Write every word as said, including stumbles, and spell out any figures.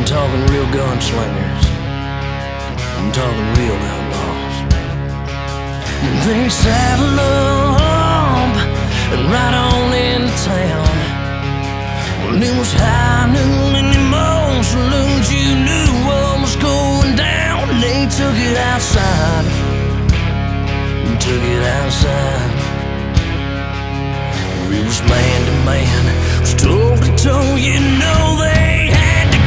talking real gunslingers. I'm talking real outlaws. They saddle up and ride on into town. Well, it was high noon